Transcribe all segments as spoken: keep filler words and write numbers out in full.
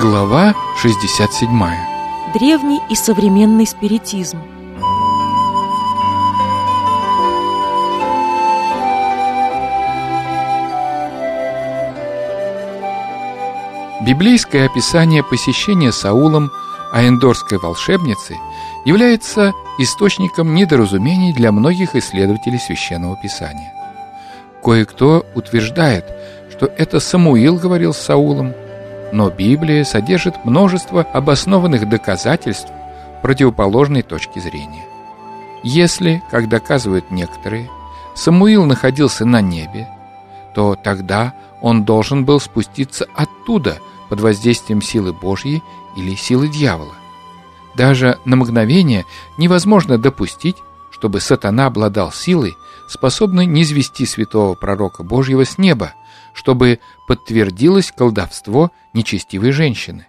Глава шестьдесят семь. Древний и современный спиритизм. Библейское описание посещения Саулом аэндорской волшебницы является источником недоразумений для многих исследователей Священного Писания. Кое-кто утверждает, что это Самуил говорил с Саулом, но Библия содержит множество обоснованных доказательств противоположной точки зрения. Если, как доказывают некоторые, Самуил находился на небе, то тогда он должен был спуститься оттуда под воздействием силы Божьей или силы дьявола. Даже на мгновение невозможно допустить, чтобы сатана обладал силой, способной низвести святого пророка Божьего с неба, чтобы подтвердилось колдовство нечестивой женщины.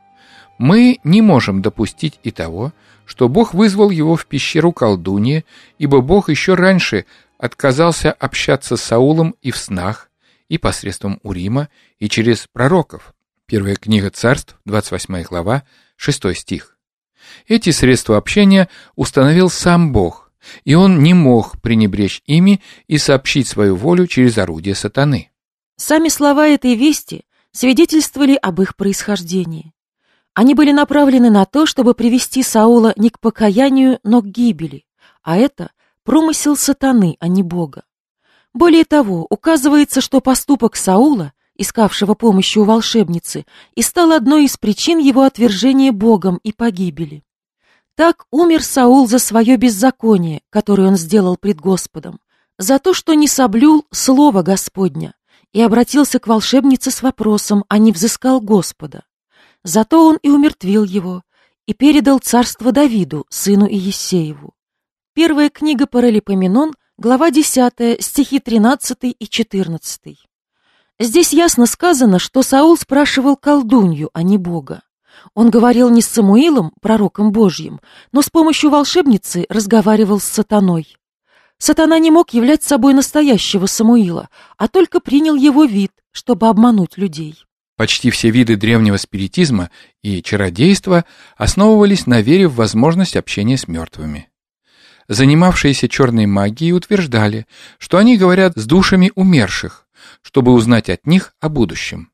Мы не можем допустить и того, что Бог вызвал его в пещеру колдуньи, ибо Бог еще раньше отказался общаться с Саулом и в снах, и посредством Урима, и через пророков. Первая книга Царств, двадцать восьмая глава, шестой стих. Эти средства общения установил сам Бог, и он не мог пренебречь ими и сообщить свою волю через орудие сатаны. Сами слова этой вести свидетельствовали об их происхождении. Они были направлены на то, чтобы привести Саула не к покаянию, но к гибели, а это промысел сатаны, а не Бога. Более того, указывается, что поступок Саула, искавшего помощи у волшебницы, и стал одной из причин его отвержения Богом и погибели. Так умер Саул за свое беззаконие, которое он сделал пред Господом, за то, что не соблюл слово Господня, и обратился к волшебнице с вопросом, а не взыскал Господа. Зато он и умертвил его, и передал царство Давиду, сыну Иессееву. Первая книга Паралипоменон, глава десятая, стихи тринадцатый и четырнадцатый. Здесь ясно сказано, что Саул спрашивал колдунью, а не Бога. Он говорил не с Самуилом, пророком Божьим, но с помощью волшебницы разговаривал с сатаной. Сатана не мог являть собой настоящего Самуила, а только принял его вид, чтобы обмануть людей. Почти все виды древнего спиритизма и чародейства основывались на вере в возможность общения с мертвыми. Занимавшиеся черной магией утверждали, что они говорят с душами умерших, чтобы узнать от них о будущем.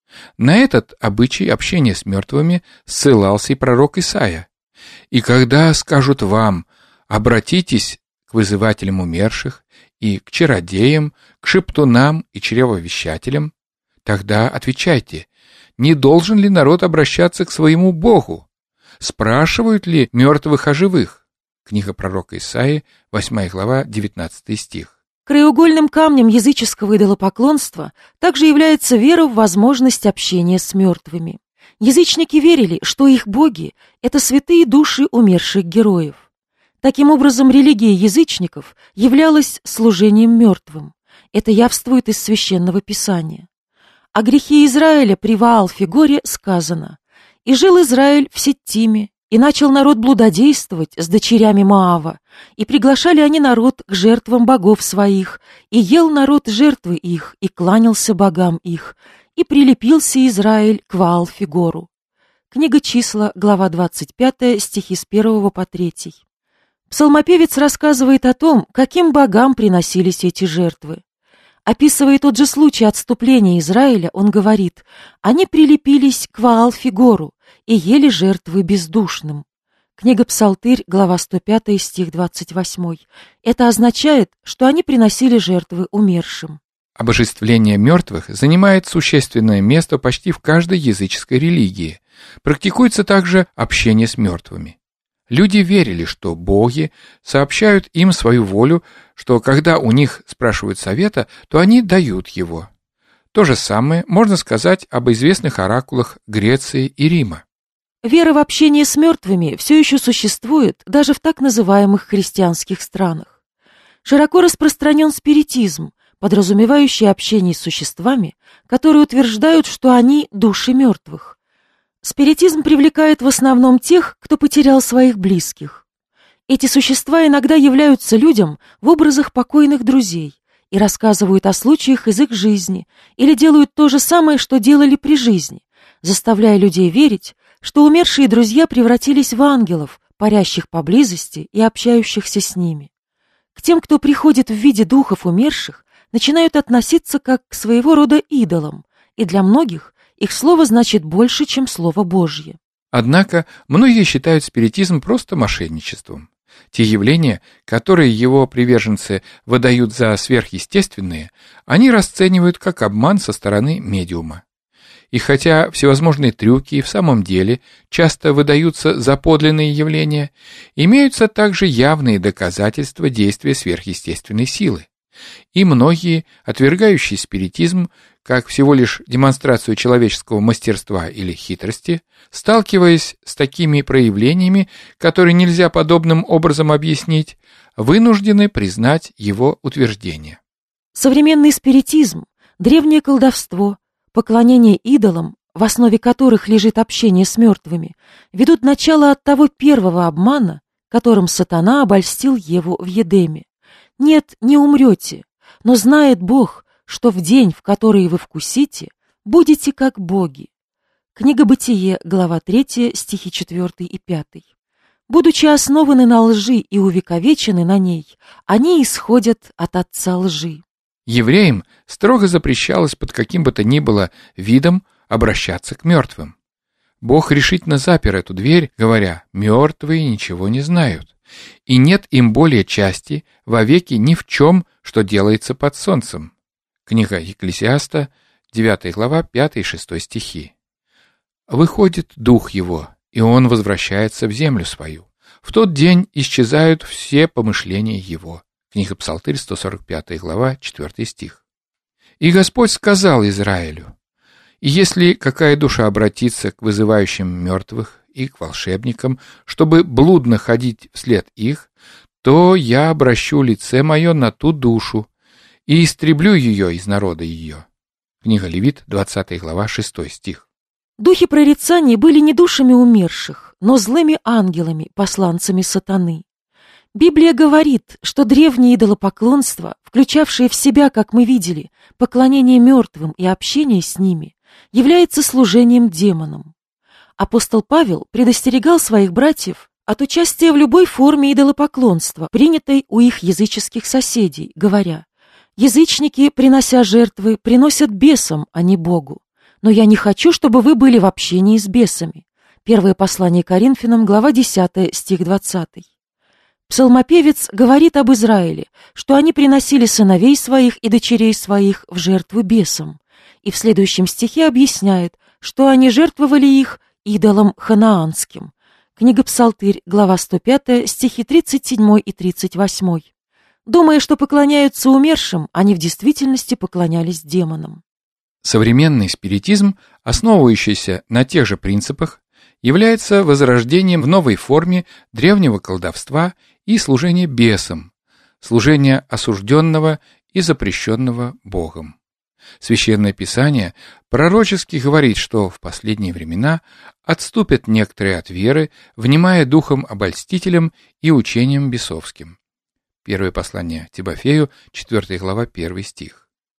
На этот обычай общения с мертвыми ссылался и пророк Исаия. «И когда скажут вам, обратитесь к вызывателям умерших и к чародеям, к шептунам и чревовещателям, тогда отвечайте, не должен ли народ обращаться к своему Богу? Спрашивают ли мертвых о живых?» Книга пророка Исаии, восьмая глава, девятнадцатый стих. Краеугольным камнем языческого идолопоклонства также является вера в возможность общения с мертвыми. Язычники верили, что их боги — это святые души умерших героев. Таким образом, религия язычников являлась служением мертвым. Это явствует из Священного Писания. О грехе Израиля при Ваал-Фигоре сказано: «И жил Израиль в Сеттиме, и начал народ блудодействовать с дочерями Моава, и приглашали они народ к жертвам богов своих, и ел народ жертвы их, и кланялся богам их, и прилепился Израиль к Ваал-Фигору». Книга Числа, глава двадцать пятая, стихи с первого по третий. Псалмопевец рассказывает о том, каким богам приносились эти жертвы. Описывая тот же случай отступления Израиля, он говорит: «Они прилепились к Ваал-Фигору и ели жертвы бездушным». Книга Псалтырь, глава сто пятая, стих двадцать восьмой. Это означает, что они приносили жертвы умершим. Обожествление мертвых занимает существенное место почти в каждой языческой религии. Практикуется также общение с мертвыми. Люди верили, что боги сообщают им свою волю, что когда у них спрашивают совета, то они дают его. То же самое можно сказать об известных оракулах Греции и Рима. Вера в общение с мертвыми все еще существует даже в так называемых христианских странах. Широко распространен спиритизм, подразумевающий общение с существами, которые утверждают, что они души мертвых. Спиритизм привлекает в основном тех, кто потерял своих близких. Эти существа иногда являются людям в образах покойных друзей и рассказывают о случаях из их жизни или делают то же самое, что делали при жизни, заставляя людей верить, что умершие друзья превратились в ангелов, парящих поблизости и общающихся с ними. К тем, кто приходит в виде духов умерших, начинают относиться как к своего рода идолам, и для многих их слово значит больше, чем Слово Божье. Однако многие считают спиритизм просто мошенничеством. Те явления, которые его приверженцы выдают за сверхъестественные, они расценивают как обман со стороны медиума. И хотя всевозможные трюки в самом деле часто выдаются за подлинные явления, имеются также явные доказательства действия сверхъестественной силы. И многие, отвергающие спиритизм как всего лишь демонстрацию человеческого мастерства или хитрости, сталкиваясь с такими проявлениями, которые нельзя подобным образом объяснить, вынуждены признать его утверждение. Современный спиритизм, древнее колдовство, поклонение идолам, в основе которых лежит общение с мертвыми, ведут начало от того первого обмана, которым сатана обольстил Еву в Едеме. Нет, не умрете, но знает Бог, что в день, в который вы вкусите, будете как боги. Книга Бытие, глава третья, стихи четвёртый и пятый. Будучи основаны на лжи и увековечены на ней, они исходят от отца лжи. Евреям строго запрещалось под каким бы то ни было видом обращаться к мертвым. Бог решительно запер эту дверь, говоря: «Мертвые ничего не знают, и нет им более части вовеки ни в чем, что делается под солнцем». Книга Екклесиаста, девятая глава, пятый и шестой стихи. «Выходит дух его, и он возвращается в землю свою. В тот день исчезают все помышления его». Книга Псалтырь, сто сорок пятая глава, четвёртый стих. «И Господь сказал Израилю: и если какая душа обратится к вызывающим мертвых и к волшебникам, чтобы блудно ходить вслед их, то я обращу лице мое на ту душу и истреблю ее из народа ее». Книга Левит, двадцатая глава, шестой стих. Духи прорицаний были не душами умерших, но злыми ангелами, посланцами сатаны. Библия говорит, что древнее идолопоклонство, включавшее в себя, как мы видели, поклонение мертвым и общение с ними, является служением демонам. Апостол Павел предостерегал своих братьев от участия в любой форме идолопоклонства, принятой у их языческих соседей, говоря: «Язычники, принося жертвы, приносят бесам, а не Богу. Но я не хочу, чтобы вы были в общении с бесами». Первое послание Коринфянам, глава десятая, стих двадцатый. Псалмопевец говорит об Израиле, что они приносили сыновей своих и дочерей своих в жертву бесам, и в следующем стихе объясняет, что они жертвовали их идолам ханаанским. Книга Псалтырь, глава сто пятая, стихи тридцать седьмой и тридцать восьмой. Думая, что поклоняются умершим, они в действительности поклонялись демонам. Современный спиритизм, основывающийся на тех же принципах, является возрождением в новой форме древнего колдовства и служения бесам, служения осужденного и запрещенного Богом. Священное Писание пророчески говорит, что в последние времена отступят некоторые от веры, внимая духом-обольстителям и учением бесовским. Первое послание Тимофею, четвёртая глава, первый стих.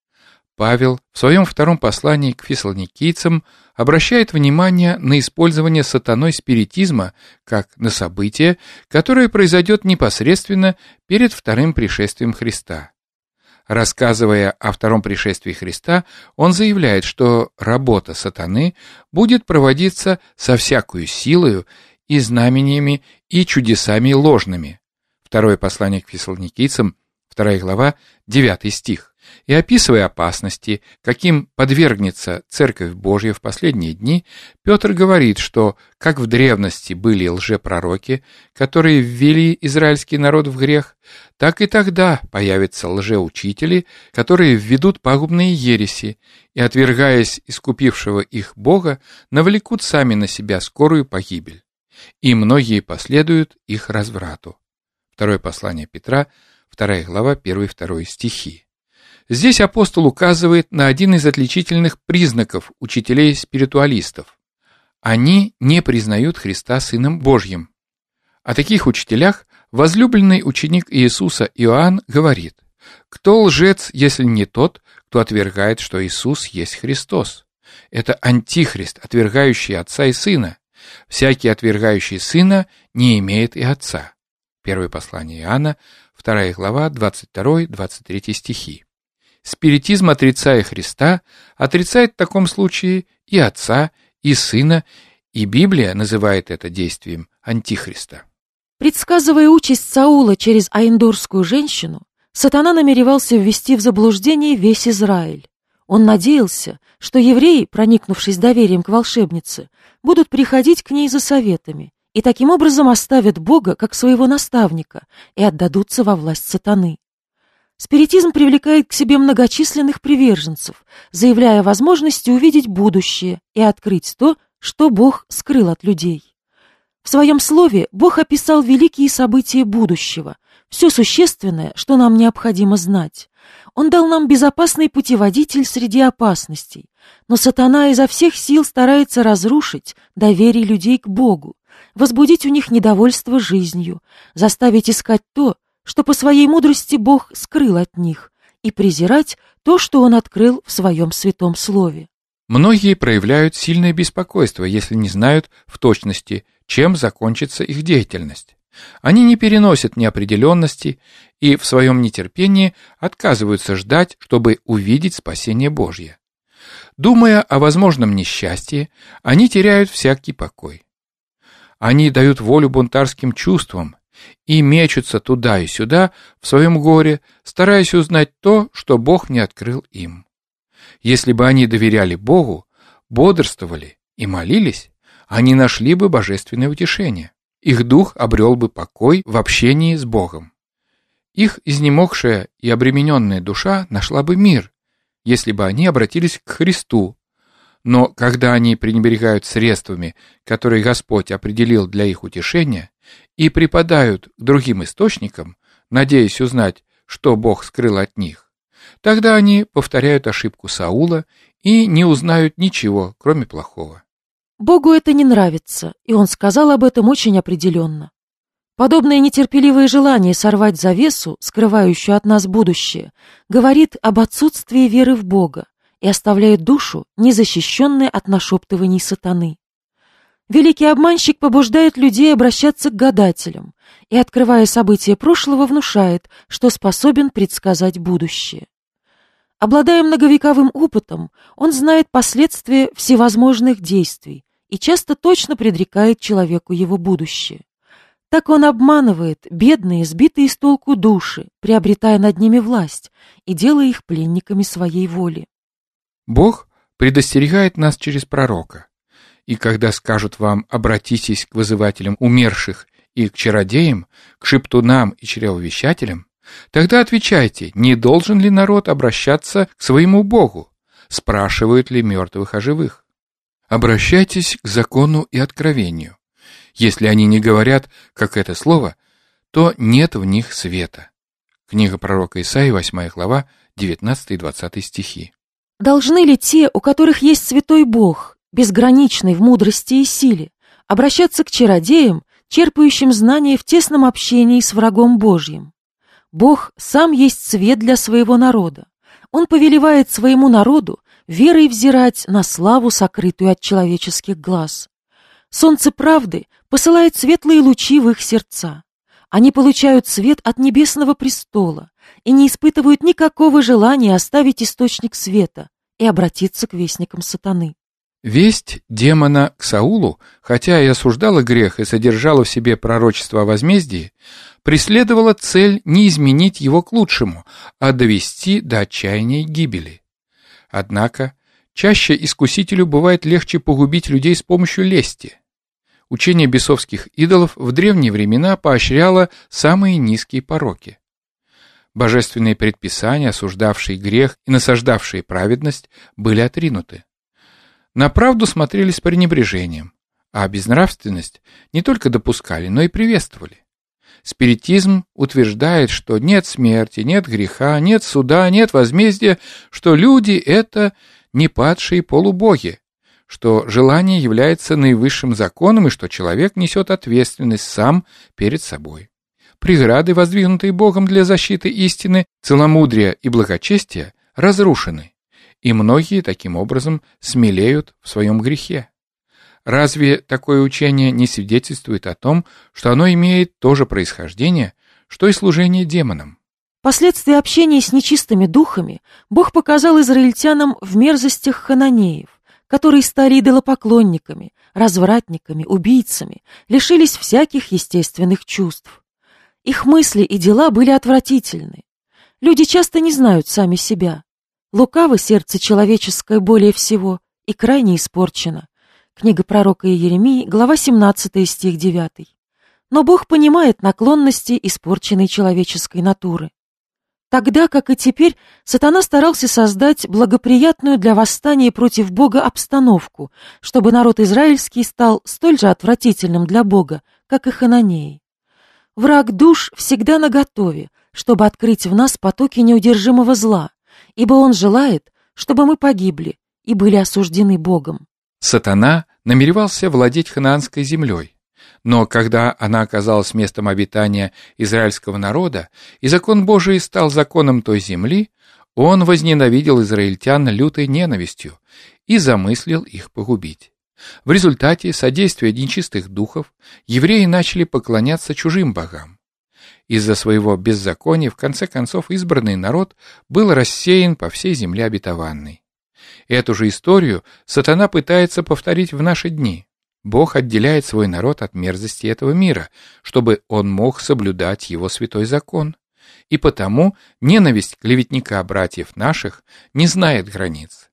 Павел в своем втором послании к фессалоникийцам обращает внимание на использование сатаной спиритизма как на событие, которое произойдет непосредственно перед вторым пришествием Христа. Рассказывая о втором пришествии Христа, он заявляет, что работа сатаны будет проводиться со всякою силою и знамениями и чудесами ложными. Второе послание к фессалоникийцам, вторая глава, девятый стих. И описывая опасности, каким подвергнется Церковь Божья в последние дни, Петр говорит, что как в древности были лжепророки, которые ввели израильский народ в грех, так и тогда появятся лжеучители, которые введут пагубные ереси и, отвергаясь искупившего их Бога, навлекут сами на себя скорую погибель. И многие последуют их разврату. Второе послание Петра, вторая глава, первый и второй стихи. Здесь апостол указывает на один из отличительных признаков учителей-спиритуалистов. Они не признают Христа Сыном Божьим. О таких учителях возлюбленный ученик Иисуса Иоанн говорит: «Кто лжец, если не тот, кто отвергает, что Иисус есть Христос? – это антихрист, отвергающий отца и сына. Всякий, отвергающий сына, не имеет и отца. Первое послание Иоанна, вторая глава, двадцать второй — двадцать третий стихи. Спиритизм, отрицая Христа, отрицает в таком случае и отца, и сына, и Библия называет это действием антихриста. Предсказывая участь Саула через аендорскую женщину, сатана намеревался ввести в заблуждение весь Израиль. Он надеялся, что евреи, проникнувшись доверием к волшебнице, будут приходить к ней за советами и таким образом оставят Бога как своего наставника и отдадутся во власть сатаны. Спиритизм привлекает к себе многочисленных приверженцев, заявляя о возможности увидеть будущее и открыть то, что Бог скрыл от людей. В своем слове Бог описал великие события будущего, все существенное, что нам необходимо знать. Он дал нам безопасный путеводитель среди опасностей, но сатана изо всех сил старается разрушить доверие людей к Богу, возбудить у них недовольство жизнью, заставить искать то, что по своей мудрости Бог скрыл от них, и презирать то, что Он открыл в Своем святом Слове. Многие проявляют сильное беспокойство, если не знают в точности, чем закончится их деятельность. Они не переносят неопределенности и в своем нетерпении отказываются ждать, чтобы увидеть спасение Божье. Думая о возможном несчастье, они теряют всякий покой. Они дают волю бунтарским чувствам и мечутся туда и сюда в своем горе, стараясь узнать то, что Бог не открыл им. Если бы они доверяли Богу, бодрствовали и молились, они нашли бы божественное утешение. Их дух обрел бы покой в общении с Богом. Их изнемогшая и обремененная душа нашла бы мир, если бы они обратились к Христу. Но когда они пренебрегают средствами, которые Господь определил для их утешения, и припадают к другим источникам, надеясь узнать, что Бог скрыл от них, тогда они повторяют ошибку Саула и не узнают ничего, кроме плохого. Богу это не нравится, и Он сказал об этом очень определенно. Подобное нетерпеливое желание сорвать завесу, скрывающую от нас будущее, говорит об отсутствии веры в Бога и оставляет душу, незащищенной от нашептываний сатаны. Великий обманщик побуждает людей обращаться к гадателям и, открывая события прошлого, внушает, что способен предсказать будущее. Обладая многовековым опытом, он знает последствия всевозможных действий и часто точно предрекает человеку его будущее. Так он обманывает бедные, сбитые с толку души, приобретая над ними власть и делая их пленниками своей воли. Бог предостерегает нас через пророка. И когда скажут вам: обратитесь к вызывателям умерших и к чародеям, к шептунам и чревовещателям, тогда отвечайте: не должен ли народ обращаться к своему Богу? Спрашивают ли мертвых о живых? Обращайтесь к закону и откровению. Если они не говорят, как это слово, то нет в них света. Книга пророка Исаии, восьмая глава, девятнадцатый и двадцатый стихи. Должны ли те, у которых есть святой Бог, безграничный в мудрости и силе, обращаться к чародеям, черпающим знания в тесном общении с врагом Божьим? Бог сам есть свет для своего народа. Он повелевает своему народу верой взирать на славу, сокрытую от человеческих глаз. Солнце правды посылает светлые лучи в их сердца. Они получают свет от небесного престола и не испытывают никакого желания оставить источник света и обратиться к вестникам сатаны. Весть демона к Саулу, хотя и осуждала грех и содержала в себе пророчество о возмездии, преследовала цель не изменить его к лучшему, а довести до отчаяния и гибели. Однако, чаще искусителю бывает легче погубить людей с помощью лести. Учение бесовских идолов в древние времена поощряло самые низкие пороки. Божественные предписания, осуждавшие грех и насаждавшие праведность, были отринуты. На правду смотрели с пренебрежением, а безнравственность не только допускали, но и приветствовали. Спиритизм утверждает, что нет смерти, нет греха, нет суда, нет возмездия, что люди — это не падшие полубоги, что желание является наивысшим законом и что человек несет ответственность сам перед собой. Преграды, воздвигнутые Богом для защиты истины, целомудрия и благочестия, разрушены, и многие таким образом смелеют в своем грехе. Разве такое учение не свидетельствует о том, что оно имеет то же происхождение, что и служение демонам? Последствия общения с нечистыми духами Бог показал израильтянам в мерзостях хананеев, которые стали идолопоклонниками, развратниками, убийцами, лишились всяких естественных чувств. Их мысли и дела были отвратительны. Люди часто не знают сами себя. Лукаво сердце человеческое более всего и крайне испорчено. Книга пророка Иеремии, глава семнадцатая, стих девятый. Но Бог понимает наклонности испорченной человеческой натуры. Тогда, как и теперь, сатана старался создать благоприятную для восстания против Бога обстановку, чтобы народ израильский стал столь же отвратительным для Бога, как и хананеи. Враг душ всегда наготове, чтобы открыть в нас потоки неудержимого зла, ибо он желает, чтобы мы погибли и были осуждены Богом. Сатана намеревался владеть ханаанской землей, но когда она оказалась местом обитания израильского народа, и закон Божий стал законом той земли, он возненавидел израильтян лютой ненавистью и замыслил их погубить. В результате содействия нечистых духов евреи начали поклоняться чужим богам. Из-за своего беззакония, в конце концов, избранный народ был рассеян по всей земле обетованной. Эту же историю сатана пытается повторить в наши дни. Бог отделяет свой народ от мерзости этого мира, чтобы он мог соблюдать его святой закон. И потому ненависть клеветника братьев наших не знает границ.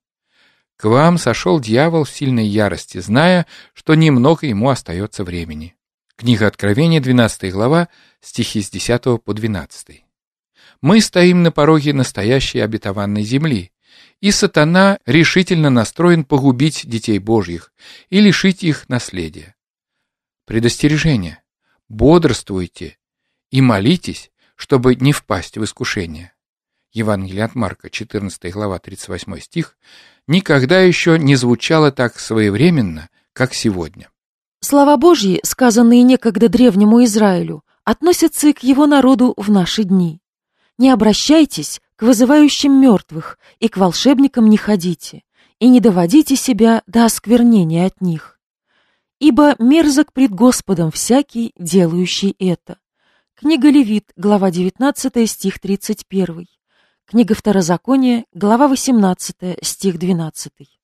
К вам сошел дьявол в сильной ярости, зная, что немного ему остается времени. Книга Откровения, двенадцатая глава, стихи с десятого по двенадцатый. Мы стоим на пороге настоящей обетованной земли, и сатана решительно настроен погубить детей Божьих и лишить их наследия. Предостережение: бодрствуйте и молитесь, чтобы не впасть в искушение. Евангелие от Марка, четырнадцатая глава, тридцать восьмой стих, никогда еще не звучало так своевременно, как сегодня. Слова Божьи, сказанные некогда древнему Израилю, относятся и к его народу в наши дни. Не обращайтесь к вызывающим мертвых, и к волшебникам не ходите, и не доводите себя до осквернения от них. Ибо мерзок пред Господом всякий, делающий это. Книга Левит, глава девятнадцатая, стих тридцать первый. Книга Второзакония, глава восемнадцатая, стих двенадцатый.